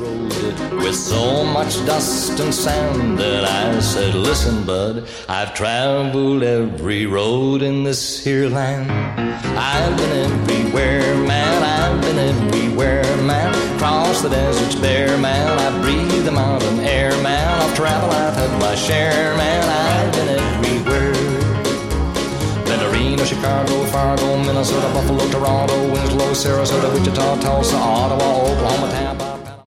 road with so much dust and sand that I said, listen, bud, I've traveled every road in this here land. I've been everywhere, man, I've been everywhere, man. Cross the deserts bare, man, I breathe the mountain air, man. I've traveled, I've had my share, man, I've been everywhere. Been to Reno, Chicago, Fargo, Minnesota, Buffalo, Toronto, Winslow, Sarasota, Wichita, Tulsa, Ottawa, Oklahoma, Tampa.